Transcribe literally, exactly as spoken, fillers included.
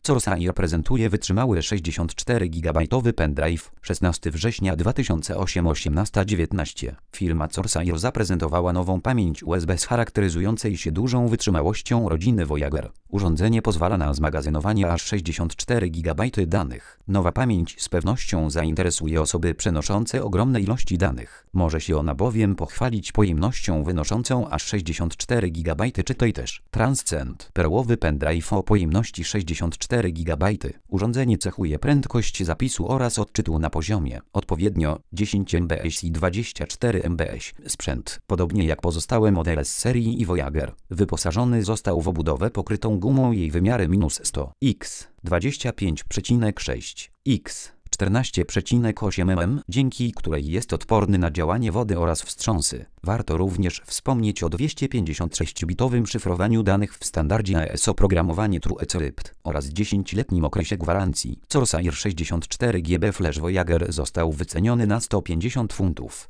Corsair prezentuje wytrzymały sześćdziesiąt cztery gigabajtowy pendrive. szesnastego września dwa tysiące ósmego osiemnasta dziewiętnaście. Firma Corsair zaprezentowała nową pamięć U S B z charakteryzującej się dużą wytrzymałością rodziny Voyager. Urządzenie pozwala na zmagazynowanie aż sześćdziesiąt cztery gigabajty danych. Nowa pamięć z pewnością zainteresuje osoby przenoszące ogromne ilości danych. Może się ona bowiem pochwalić pojemnością wynoszącą aż sześćdziesiąt cztery gigabajty. Czytaj też Transcend. Perłowy pendrive o pojemności sześćdziesiąt cztery gigabajty. Urządzenie cechuje prędkość zapisu oraz odczytu na poziomie odpowiednio dziesięć megabajtów i dwadzieścia cztery megabajtów. Sprzęt, podobnie jak pozostałe modele z serii i Voyager, wyposażony został w obudowę pokrytą gumą jej wymiary minus sto x dwadzieścia pięć przecinek sześć x czternaście przecinek osiem milimetrów, dzięki której jest odporny na działanie wody oraz wstrząsy. Warto również wspomnieć o dwieście pięćdziesiąt sześć bitowym szyfrowaniu danych w standardzie A E S oprogramowanie TrueCrypt oraz dziesięcioletnim okresie gwarancji. Corsair sześćdziesiąt cztery giga Flash Voyager został wyceniony na sto pięćdziesiąt funtów.